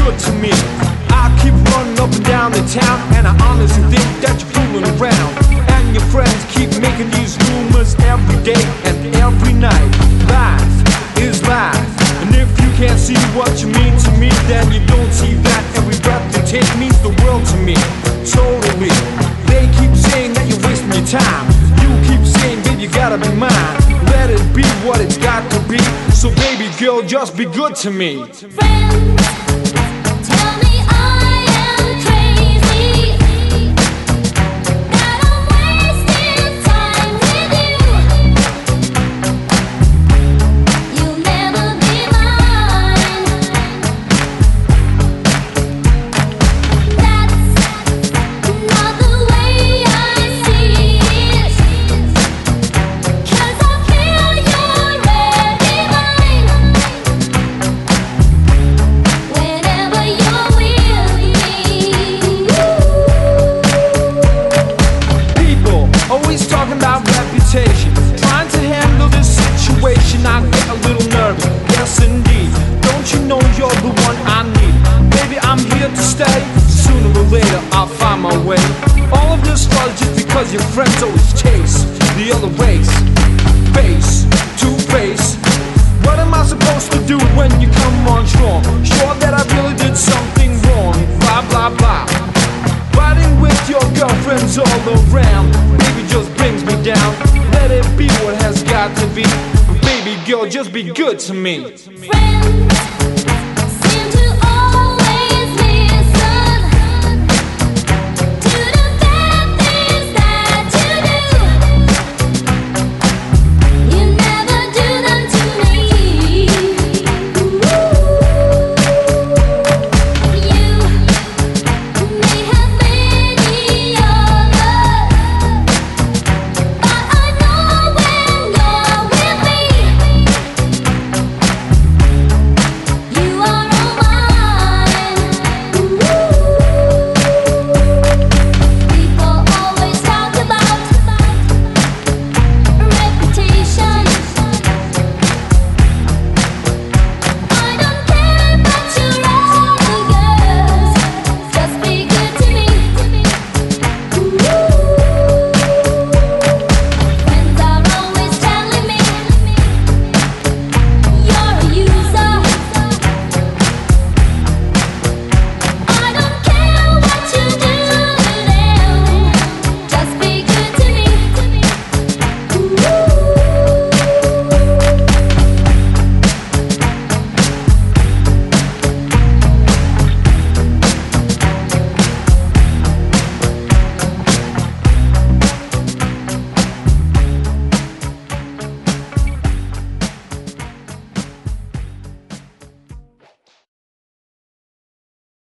good to me. I keep running up and down the town, and I honestly think that you're fooling around. And your friends keep making these rumors every day and every night. Life is life, and if you can't see what you mean to me, then you don't see that every breath you take means the world to me. Totally. They keep saying that you're wasting your time. You keep saying, babe, you gotta be mine. Let it be what it's got to be. So baby girl, just be good to me. Friends, tell me I am crazy, that I'm wasting time with you. You'll never be mine. That's not the way I see it, 'cause I feel you're already mine. Whenever you're with me. People always talking about reputation, trying to handle this situation. I get a little nervous, yes indeed. Don't you know you're the one I need? Baby, I'm here to stay. Sooner or later I'll find my way. All of this was just because your friends always chase the other race. Face to face. What am I supposed to do when you come on strong? Sure that I really did something wrong. Blah blah blah. Riding with your girlfriends all around, baby, just brings me down. Let it be what has got to be. Baby girl, just be good to me. Friends,